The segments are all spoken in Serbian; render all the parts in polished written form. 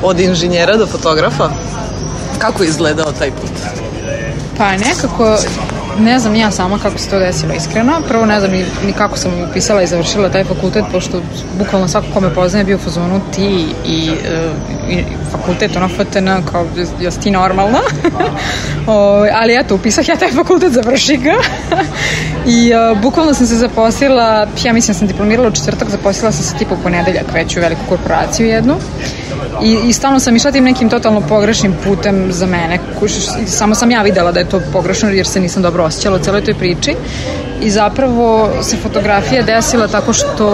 od inženjera do fotografa. Kako je izgledao taj put? Pa nekako, ne znam ja sama kako se to desilo iskreno. Prvo ne znam ni kako sam upisala i završila taj fakultet, pošto bukvalno svako ko me poznaje bio u fazonu ti i fakultet, ono FTN, kao jas ti normalna. Ali eto, upisah ja taj fakultet, završih ga. I bukvalno sam se zaposlila, ja mislim da sam diplomirala u četvrtak, zaposlila sam se tipa u ponedeljak već u veliku korporaciju jednu. I stalno sam išla tim nekim totalno pogrešnim putem za mene. Samo sam ja videla da je to pogrešno jer se nisam dobro osjećala u celoj toj priči. I zapravo se fotografija desila tako što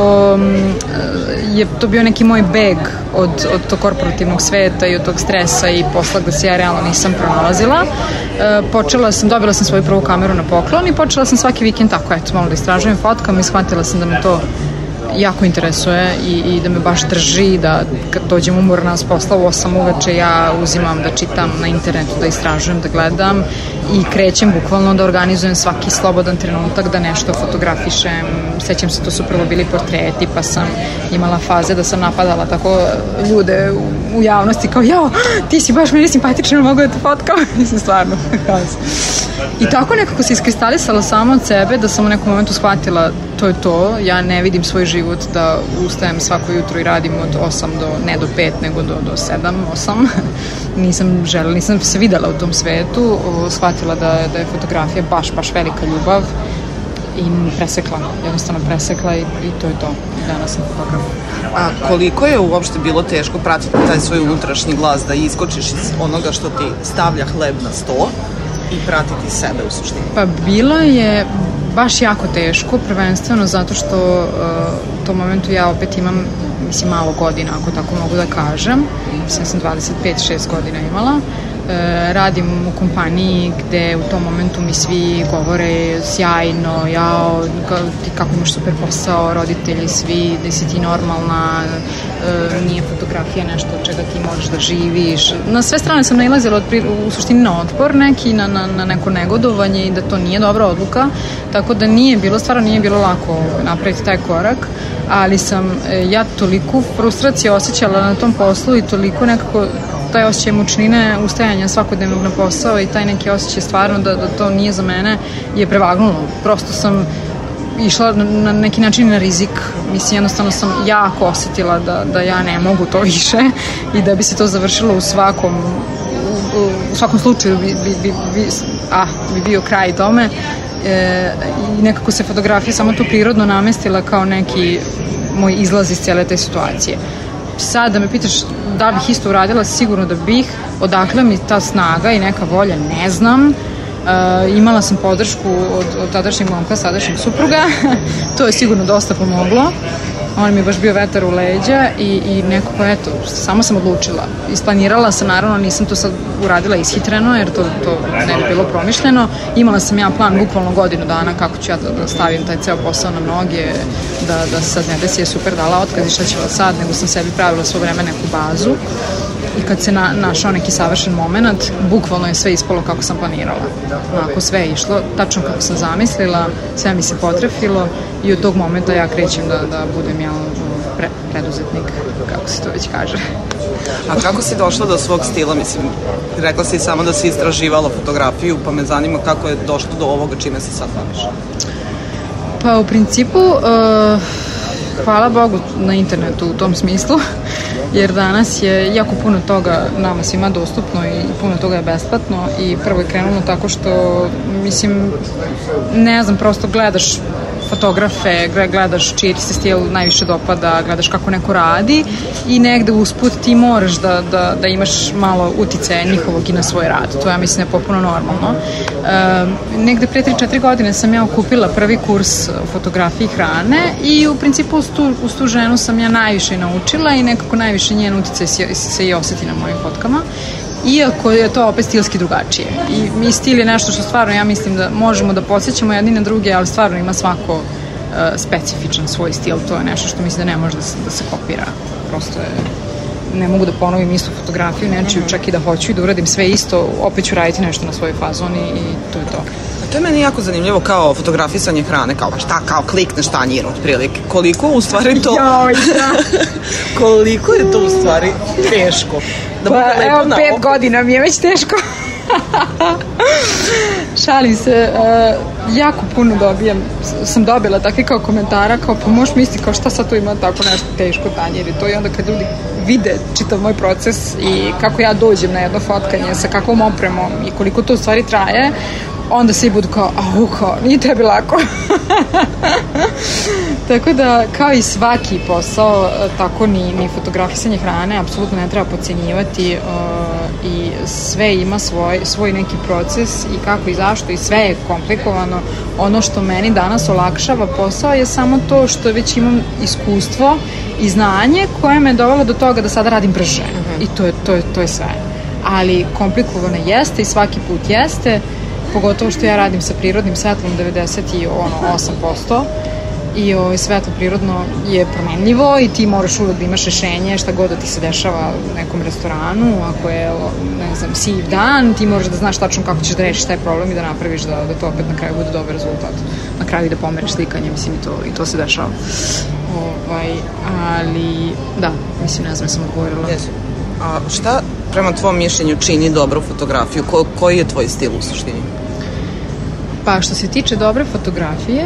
je to bio neki moj beg od tog korporativnog sveta i od tog stresa i posla gde se ja realno nisam pronalazila. Dobila sam svoju prvu kameru na poklon i počela sam svaki vikend tako, eto, malo da istražujem, fotkam i shvatila sam da me to jako interesuje i da me baš drži, da kad dođem umorna s posla u 8 uveče ja uzimam da čitam na internetu, da istražujem, da gledam i krećem bukvalno da organizujem svaki slobodan trenutak da nešto fotografišem. Sećam se, to su prvo bili portreti, pa sam imala faze da sam napadala tako ljude u javnosti kao jao, ti si baš meni simpatična, mogu da te fotkam. Mislim, stvarno. I tako nekako se iskristalisala sama od sebe da sam u nekom momentu shvatila to je to, ja ne vidim svoj život da ustajem svako jutro i radim od 8 ne do 5, nego do 7, 8. Nisam se videla u tom svetu, shvatila da je fotografija baš velika ljubav i jednostavno presekla i to je to. I danas sam fotograf. A koliko je uopšte bilo teško pratiti taj svoj unutrašnji glas, da iskočiš iz onoga što ti stavlja hleb na sto i pratiti sebe u suštini? Pa bilo je baš jako teško, prvenstveno zato što u tom momentu ja opet imam, mislim, malo godina, ako tako mogu da kažem. Mislim, sam 25-6 godina imala. Radim u kompaniji gde u tom momentu mi svi govore sjajno, jao, ti kako imaš super posao, roditelji svi, da si ti normalna, nije fotografija nešto od čega ti možeš da živiš. Na sve strane sam nailazila u suštini na otpor neki, na neko negodovanje i da to nije dobra odluka, tako da stvarno nije bilo lako napraviti taj korak, ali sam ja toliko frustracije osjećala na tom poslu i toliko nekako taj osjećaj mučnine, ustajanja svakodnevnog na posao i taj neki osjećaj stvarno da to nije za mene je prevagnulo. Prosto sam išla na neki način na rizik. Mislim, jednostavno sam jako osjetila da ja ne mogu to više i da bi se to završilo u svakom slučaju bi bio kraj tome. I nekako se fotografija samo to prirodno namestila kao neki moj izlaz iz cijele te situacije. Sad da me pitaš da li bih isto uradila, sigurno da bih. Odakle mi ta snaga i neka volja, ne znam. Imala sam podršku od tadašnjeg momka, sadašnjeg supruga. To je sigurno dosta pomoglo. On mi je baš bio vetar u leđa i nekako, eto, samo sam odlučila. Isplanirala sam, naravno, nisam to sad uradila ishitreno, jer to ne bi bilo promišljeno. Imala sam ja plan bukvalno godinu dana kako ću ja da stavim taj ceo posao na noge, da sad ne desi je super dala otkaz i šta ću sad, nego sam sebi pravila svo vreme neku bazu. I kad se našao neki savršen moment, bukvalno je sve ispalo kako sam planirala. Onako sve je išlo, tačno kako sam zamislila, sve mi se potrefilo i od tog momenta ja krećem da budem preduzetnik, kako se to već kaže. A kako si došla do svog stila? Mislim, rekla si samo da si istraživala fotografiju, pa me zanima kako je došlo do ovoga čime se sad baviš. Pa u principu, hvala Bogu na internetu u tom smislu, jer danas je jako puno toga nama svima dostupno i puno toga je besplatno i prvo je krenulo tako što, mislim, ne znam, prosto gledaš fotografe, gledaš čiji ti se stil najviše dopada, gledaš kako neko radi i negde usput ti moraš da imaš malo uticaja njihovog i na svoj rad. To ja mislim je potpuno normalno. Negde pre 3-4 godine sam ja okupila prvi kurs fotografije i hrane i u principu uz tu ženu sam ja najviše naučila i nekako najviše njen uticaj se i osjeti na mojim fotkama. Iako je to opet stilski drugačije. I stil je nešto što stvarno ja mislim da možemo da podsjećamo jedni na druge, ali stvarno ima svako specifičan svoj stil. To je nešto što mislim da ne može da se kopira. Prosto je ne mogu da ponovim istu fotografiju, nečiju, čak i da hoću i da uradim sve isto, opet ću raditi nešto na svoj fazon i to je to. To je meni jako zanimljivo kao fotografisanje hrane, kao šta, kao klikneš tanjir otprilike. Koliko u stvari to... Koliko je to u stvari teško? Da pa evo 5 godina mi je već teško. Šalim se, jako puno sam dobila takvi kao komentara, kao pa možeš misliti kao šta sad tu ima tako nešto teško tanjir i to, i onda kad ljudi vide čitav moj proces i kako ja dođem na jedno fotkanje sa kakvom opremom i koliko to u stvari traje, onda svi budu kao, kao, nije tebi lako. Tako da, kao i svaki posao, tako ni fotografisanje hrane apsolutno ne treba podcenjivati i sve ima svoj neki proces i kako i zašto i sve je komplikovano. Ono što meni danas olakšava posao je samo to što već imam iskustvo i znanje koje me je dovelo do toga da sada radim brže. I to je sve. Ali komplikovano jeste i svaki put jeste, pogotovo što ja radim sa prirodnim svetlom 98% i svetlo prirodno je promenljivo i ti moraš uvek da imaš rešenje šta god da ti se dešava u nekom restoranu, ako je, ne znam, siv dan, ti moraš da znaš tačno kako ćeš da rešiš taj problem i da napraviš da to opet na kraju bude dobar rezultat, na kraju i da pomeriš slikanje, mislim i to se dešava. Ali da, mislim, ne znam, sam odgovorila. A šta prema tvom mišljenju čini dobru fotografiju? Koji je tvoj stil u suštini? Pa što se tiče dobre fotografije,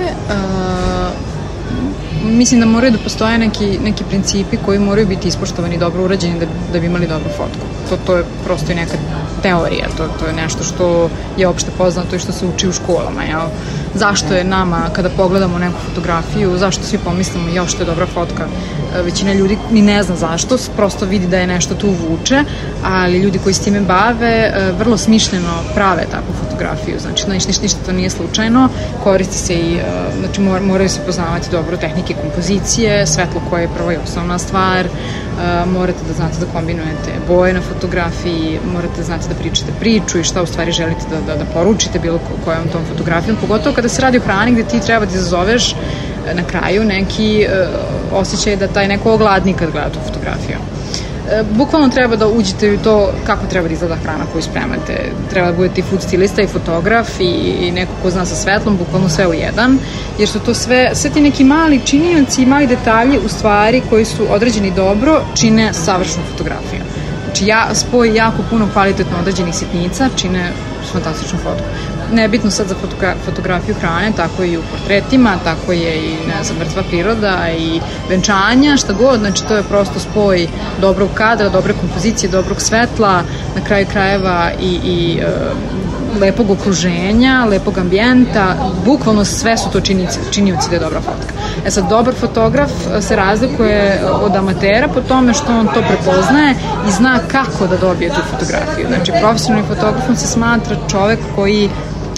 mislim da moraju da postoje neki principi koji moraju biti ispoštovani, dobro urađeni da bi imali dobru fotku. To je prosto i neka teorija, to je nešto što je opšte poznato i što se uči u školama. Jel? Zašto je nama, kada pogledamo neku fotografiju, zašto svi pomislimo još što je dobra fotka? Većina ljudi ni ne zna zašto, prosto vidi da je nešto tu vuče, ali ljudi koji s time bave vrlo smišljeno prave takvu fotografiju, znači ništa to nije slučajno, koristi se i, znači moraju se poznavati dobro tehnike kompozicije, svetlo koje je prva i osnovna stvar, morate da znate da kombinujete boje na fotografiji, morate da znate da pričate priču i šta u stvari želite da poručite bilo kojom tom fotografijom, pogotovo kada se radi o hrani gde ti treba da izazoveš na kraju neki osjećaj da taj neko ogladni kad gleda tu fotografiju. Bukvalno treba da uđete u to kako treba da izgleda hrana koju spremate. Treba da budete i food stilista i fotograf i neko ko zna sa svetlom, bukvalno sve u jedan, jer su to sve ti neki mali činioci i mali detalji u stvari koji su određeni dobro čine savršenu fotografiju. Znači spoj jako puno kvalitetno određenih sitnica čine fantastičnu fotku. Nebitno sad za fotografiju hrane, tako i u portretima, tako je i, ne znam, mrtva priroda i venčanja, šta god, znači to je prosto spoj dobrog kadra, dobre kompozicije, dobrog svetla, na kraju krajeva i lepog okruženja, lepog ambijenta, bukvalno sve su to činioci da je dobra fotka. Sad, dobar fotograf se razlikuje od amatera po tome što on to prepoznaje i zna kako da dobije tu fotografiju. Znači, profesionalnim fotografom se smatra čovek koji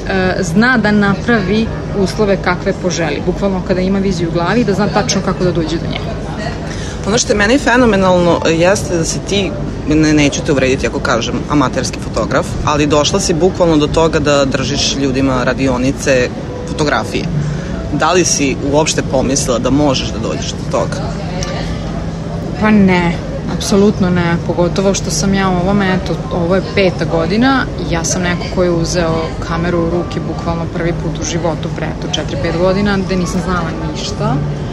zna da napravi uslove kakve poželi, bukvalno kada ima viziju u glavi, da zna tačno kako da dođe do nje. Ono što je meni fenomenalno jeste da si ti, neću te uvrediti ako kažem amaterski fotograf, ali došla si bukvalno do toga da držiš ljudima radionice fotografije. Da li si uopšte pomislila da možeš da dođeš do toga? Pa ne, apsolutno ne, pogotovo što sam ja u ovome, ovo je 5. godina i ja sam neko ko je uzeo kameru u ruke bukvalno prvi put u životu pre 4-5 godina gde nisam znala ništa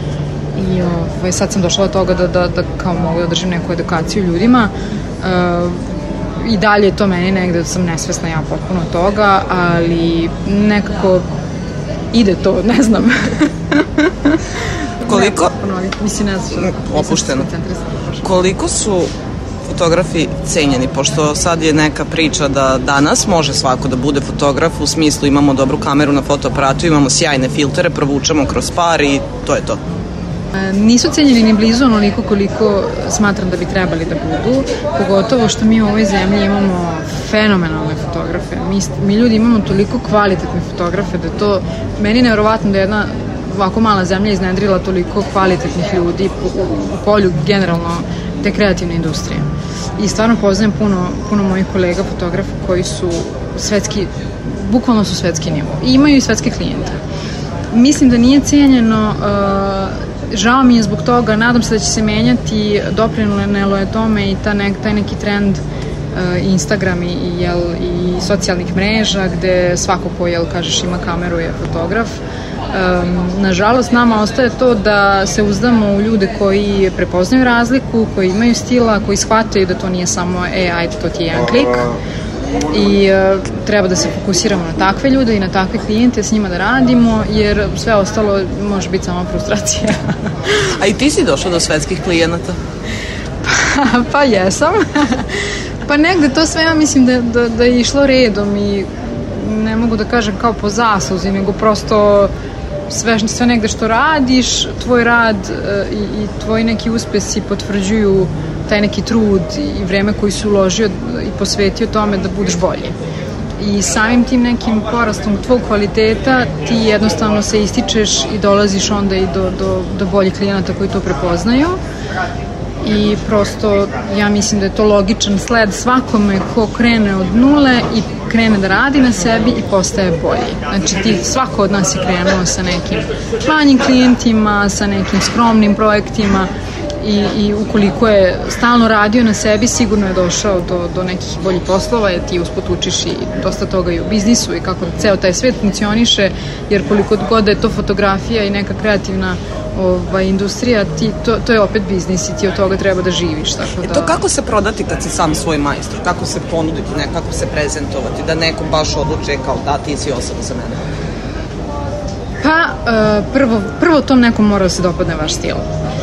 i sad sam došla do toga da kao mogu da držim neku edukaciju ljudima i dalje je to meni negde da sam nesvesna ja potpuno toga, ali nekako ide to, ne znam. Koliko? Mislim, ne znam. Opušteno. Koliko su fotografi cenjeni, pošto sad je neka priča da danas može svako da bude fotograf, u smislu imamo dobru kameru na fotoaparatu, imamo sjajne filtere, provučemo kroz par i to je to. Nisu cenjeni ni blizu onoliko koliko smatram da bi trebali da budu, pogotovo što mi u ovoj zemlji imamo fenomenalne fotografe. Mi ljudi imamo toliko kvalitetne fotografe da to, meni je nevjerovatno da jedna ovako mala zemlja iznedrila toliko kvalitetnih ljudi u polju generalno te kreativne industrije. I stvarno poznajem puno mojih kolega fotografa koji su svetski, bukvalno su svetski nivo i imaju i svetske klijente. Mislim da nije cijenjeno žao mi je zbog toga, nadam se da će se menjati, doprinelo je tome i taj neki trend Instagram i socijalnih mreža gde svako ko, kažeš, ima kameru je fotograf. Nažalost, nama ostaje to da se uzdamo u ljude koji prepoznaju razliku, koji imaju stila, koji shvataju da to nije samo ajde, to ti je jedan klik i treba da se fokusiramo na takve ljude i na takve klijente, s njima da radimo, jer sve ostalo može biti samo frustracija. A i ti si došla do svetskih klijenata? Pa jesam. Pa negde to sve, ja mislim da je išlo redom i ne mogu da kažem kao po zasluzi, nego prosto sve negde što radiš, tvoj rad i tvoji neki uspesi potvrđuju taj neki trud i vreme koji si uložio i posvetio tome da budeš bolji. I samim tim nekim porastom tvog kvaliteta ti jednostavno se ističeš i dolaziš onda i do boljih klijenata koji to prepoznaju. I prosto ja mislim da je to logičan sled svakome ko krene od nule i krene da radi na sebi i postaje bolji. Znači svako od nas je krenuo sa nekim manjim klijentima, sa nekim skromnim projektima i ukoliko je stalno radio na sebi, sigurno je došao do nekih boljih poslova, jer ti usput učiš i dosta toga i u biznisu i kako ceo taj svet funkcioniše, jer koliko god da je to fotografija i neka kreativna industrija, to je opet biznis i ti od toga treba da živiš. Tako da... To kako se prodati kad si sam svoj majstor? Kako se ponuditi, kako se prezentovati, da neko baš odluče kao da ti si osoba za mene? Pa, prvo tom nekom mora da se dopadne vaš stil.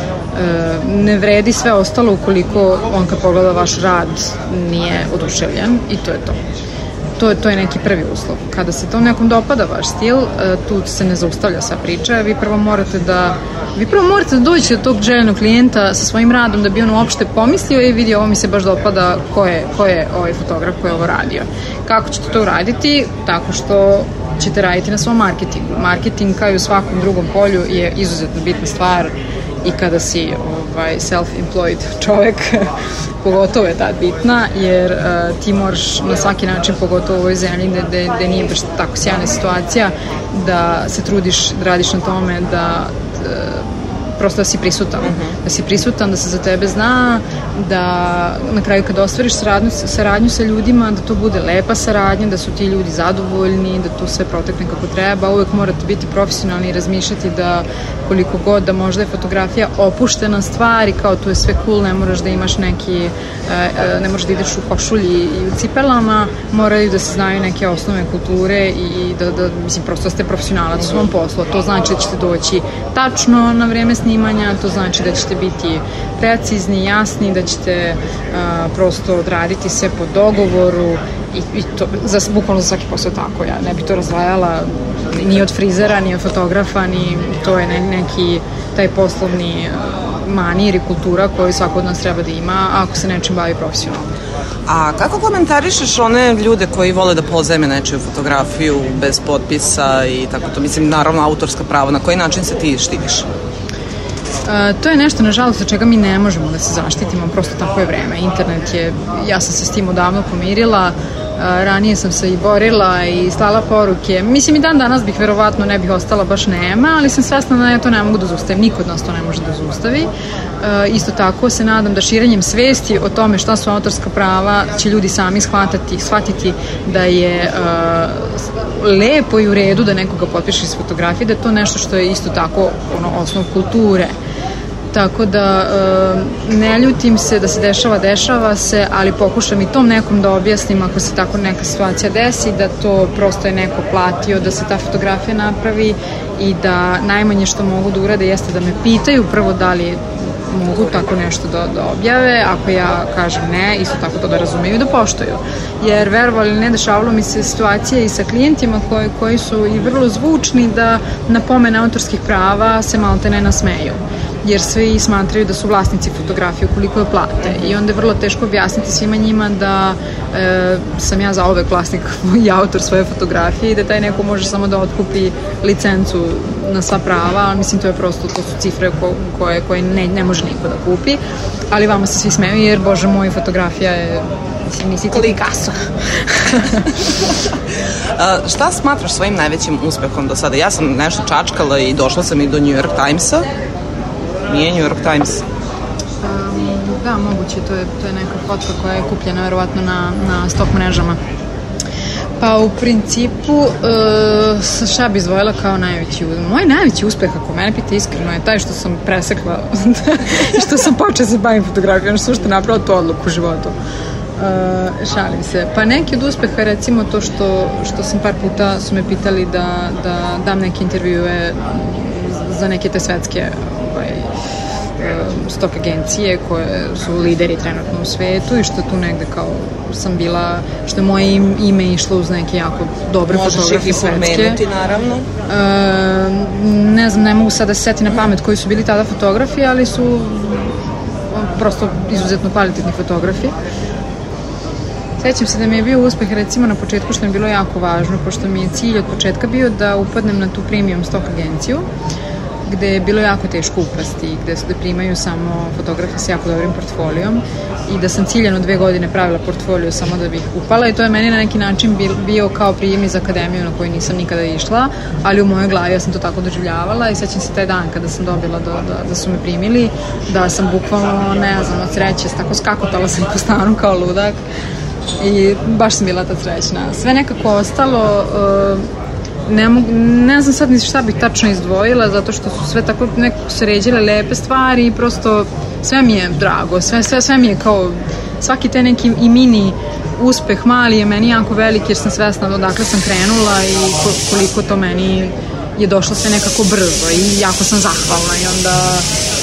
Ne vredi sve ostalo ukoliko on kad pogleda vaš rad nije oduševljen i to je to. To je neki prvi uslov. Kada se to nekom dopada vaš stil, tu se ne zaustavlja sva priča, vi prvo morate da dođete do tog željenog klijenta sa svojim radom da bi on uopšte pomislio i vidio ovo mi se baš dopada, ko je ovaj fotograf koji je ovo radio. Kako ćete to uraditi? Tako što ćete raditi na svom marketingu. Marketing kao i u svakom drugom polju je izuzetno bitna stvar i kada si self-employed čovek, pogotovo je tad bitna, jer ti moraš na svaki način, pogotovo u ovoj zemlji gde nije baš tako sjajna situacija, da se trudiš, da radiš na tome, da prosto da si prisutan. Da si prisutan, da se za tebe zna, da na kraju kad ostvariš saradnju sa ljudima, da to bude lepa saradnja, da su ti ljudi zadovoljni, da to sve protekne kako treba. Uvek morate biti profesionalni i razmišljati da koliko god da možda je fotografija opuštena stvar i kao tu je sve cool, ne moraš da imaš ne moraš da ideš u košulji i u cipelama, moraju da se znaju neke osnove kulture i da mislim, prosto ste profesionalac u svom poslu. To znači da ćete doći tačno na vreme snimanja, to znači da ćete biti precizni, jasni, da ćete prosto odraditi sve po dogovoru i to, bukvalno za svaki posao tako. Ja ne bih to razdvajala ni od frizera, ni od fotografa, ni to je neki taj poslovni manir i kultura koju svako od nas treba da ima ako se nečim bavi profesionalno. A kako komentarišeš one ljude koji vole da pozajme nečiju fotografiju bez potpisa i tako to? Mislim, naravno, autorska prava. Na koji način se ti štitiš? To je nešto, nažalost, od čega mi ne možemo da se zaštitimo, prosto tako je vreme. Internet je, ja sam se s tim odavno pomirila, ranije sam se i borila i slala poruke. Mislim, i dan danas bih verovatno ne bih ostala baš nema, ali sam svesna da ja to ne mogu da zaustavim. Niko od nas to ne može da zaustavi. Isto tako se nadam da širenjem svesti o tome šta su autorska prava će ljudi sami shvatiti da je lepo i u redu da nekoga potpiše iz fotografije, da je to nešto što je isto tako osnov kulture. Tako da ne ljutim se da se dešava se, ali pokušam i tom nekom da objasnim ako se tako neka situacija desi, da to prosto je neko platio da se ta fotografija napravi i da najmanje što mogu da urade jeste da me pitaju prvo da li mogu tako nešto da objave. Ako ja kažem ne, isto tako to da razumeju i da poštuju. Jer verovali ne, dešavalo mi se situacije i sa klijentima koji su i vrlo zvučni da na pomene autorskih prava se malte ne nasmeju. Jer svi smatraju da su vlasnici fotografije ukoliko je plate. I onda je vrlo teško objasniti svima njima da sam ja zauvek vlasnik i autor svoje fotografije i da taj neko može samo da otkupi licencu na sva prava, ali mislim to su cifre koje ne može niko da kupi, ali vama se svi smeju jer, bože moj, fotografija je, mislim, nisi ti Picasso. Šta smatraš svojim najvećim uspehom do sada? Ja sam nešto čačkala i došla sam i do New York Timesa nije New York Times. Da, moguće, to je neka fotka koja je kupljena verovatno na stok mrežama. Pa u principu šta bi izdvojila kao najveći uspeh? Moj najveći uspeh, ako mene pita iskreno, je taj što sam presekla i što sam počela se bavim fotografijom, što sam napravila tu odluku u životu. Šalim se. Pa neki od uspeha, recimo to što sam par puta su me pitali da dam neke intervjue za neke te svetske stok agencije koje su lideri trenutno u svetu i što tu negde kao sam bila, što je moje ime išlo uz neke jako dobre fotografe svetske. Možeš ih i pomenuti, naravno. Ne znam, ne mogu sad da se seti na pamet koji su bili tada fotografi, ali su prosto izuzetno kvalitetni fotografi. Sećam se da mi je bio uspeh recimo na početku, što mi je bilo jako važno, pošto mi je cilj od početka bio da upadnem na tu premium stock agenciju, gde je bilo jako teško upasti, gde primaju samo fotografe s jako dobrim portfolijom i da sam ciljano 2 godine pravila portfolio samo da bih upala i to je meni na neki način bio kao prijem iz akademiju na koju nisam nikada išla, ali u mojoj glavi ja sam to tako doživljavala i sećam se taj dan kada sam dobila da su me primili, da sam bukvalno, ne znam, od sreće, tako skakotala sam po stanu kao ludak i baš sam bila tad srećna. Sve nekako ostalo, ne znam sad ni šta bih tačno izdvojila, zato što su sve tako nekako sređile lepe stvari i prosto sve mi je drago, sve mi je kao svaki te neki i mini uspeh mali je meni jako velik jer sam svesna odakle sam krenula i koliko to meni je došlo sve nekako brzo i jako sam zahvalna i onda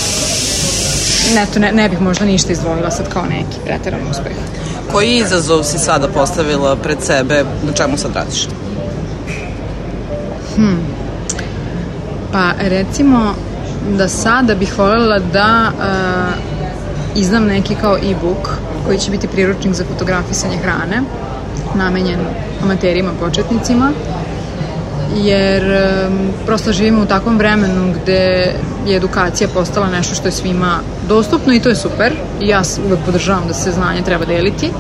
ne bih možda ništa izdvojila sad kao neki preteran uspeh. Koji izazov si sada postavila pred sebe, na čemu sad radiš? Pa recimo da sada bih voljela da izdam neki kao e-book koji će biti priručnik za fotografisanje hrane, namenjen amaterima, početnicima, jer prosto živimo u takvom vremenu gde je edukacija postala nešto što je svima dostupno i to je super i ja uvek podržavam da se znanje treba deliti.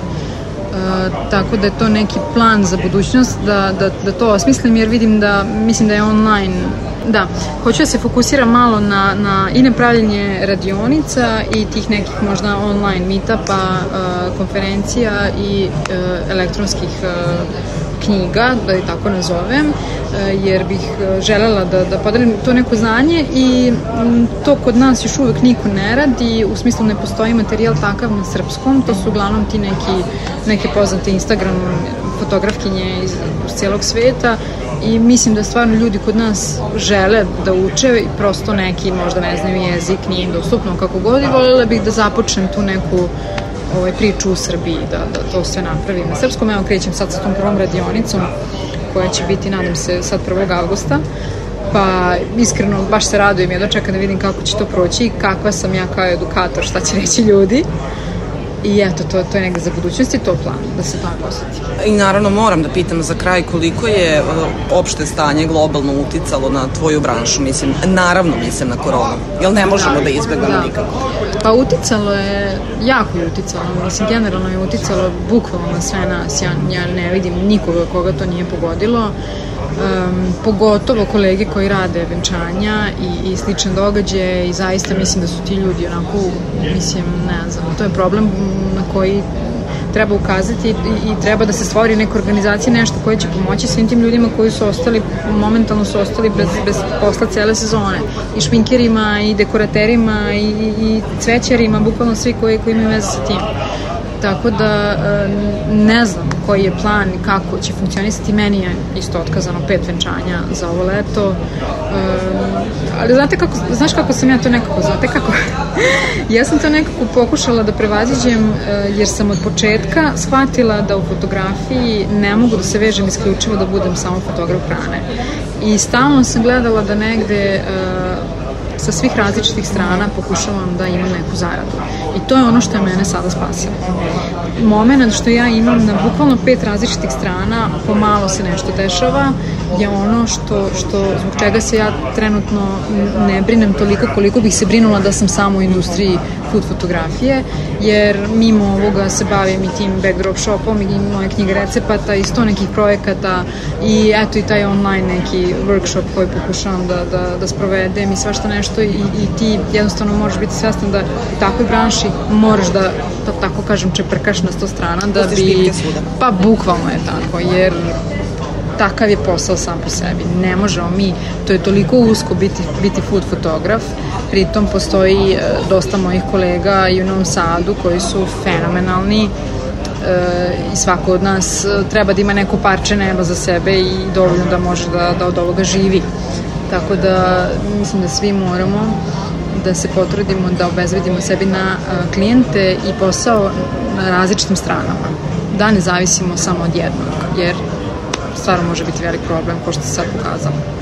Tako da je to neki plan za budućnost da to osmislim jer mislim da je online, da, hoću da se fokusiram malo i na pravljenje radionica i tih nekih možda online meetupa, konferencija i elektronskih knjiga, da je tako nazovem, jer bih želela da podelim to neko znanje i to kod nas još uvek niko ne radi, u smislu ne postoji materijal takav na srpskom, to su uglavnom ti neke poznate Instagram fotografkinje iz cijelog sveta i mislim da stvarno ljudi kod nas žele da uče i prosto neki možda ne znaju jezik, nije im dostupno kako god i voljela bih da započnem tu neku priču u Srbiji, da to sve napravim na srpskom. Evo krećem sad sa tom prvom radionicom koja će biti, nadam se, sad 1. avgusta. Pa iskreno baš se radujem, jedva čekam da vidim kako će to proći i kakva sam ja kao edukator, šta će reći ljudi. I eto, to je negde za budućnost i to plan, da se tako osjeti. I naravno moram da pitam za kraj koliko je opšte stanje globalno uticalo na tvoju branšu, mislim na koronu, jer ne možemo da izbegamo nikako. Pa uticalo je, jako je uticalo, mislim generalno je uticalo bukvalno na sve nas, ja ne vidim nikoga koga to nije pogodilo. Pogotovo kolege koji rade venčanja i slične događaje i zaista mislim da su ti ljudi onako, mislim, ne znam, to je problem na koji treba ukazati i treba da se stvori neka organizacija, nešto koje će pomoći svim tim ljudima koji su momentalno su ostali bez posla cele sezone, i šminkerima i dekoraterima i cvećarima, bukvalno svi koji imaju veze sa tim. Tako da ne znam koji je plan i kako će funkcionisati. Meni je isto otkazano 5 venčanja za ovo leto. Ali znaš kako sam ja to nekako, ja sam to nekako pokušala da prevaziđem jer sam od početka shvatila da u fotografiji ne mogu da se vežem isključivo da budem samo fotograf hrane. I stalno sam gledala da negde sa svih različitih strana pokušavam da imam neku zaradu. I to je ono što je mene sada spasilo. Moment što ja imam na bukvalno 5 različitih strana, pomalo se nešto dešava je ono što zbog čega se ja trenutno ne brinem toliko koliko bih se brinula da sam samo u industriji food fotografije, jer mimo ovoga se bavim i tim backdrop shopom i moje knjige recepata i 100 nekih projekata i eto i taj online neki workshop koji pokušavam da sprovedem i svašta nešto i ti jednostavno možeš biti svestan da u takvoj branši moraš da tako kažem čeprkaš na 100 strana da bi, pa bukvalno je tako, jer takav je posao sam po sebi. Ne možemo mi, to je toliko usko biti food fotograf, pritom postoji dosta mojih kolega i u Novom Sadu koji su fenomenalni i svako od nas treba da ima neko parče neba za sebe i dovoljno da može da od ovoga živi. Tako da mislim da svi moramo da se potrudimo da obezbedimo sebi na klijente i posao na različitim stranama. Da ne zavisimo samo od jednog, jer stvarno može biti velik problem, ko što se sad pokazalo.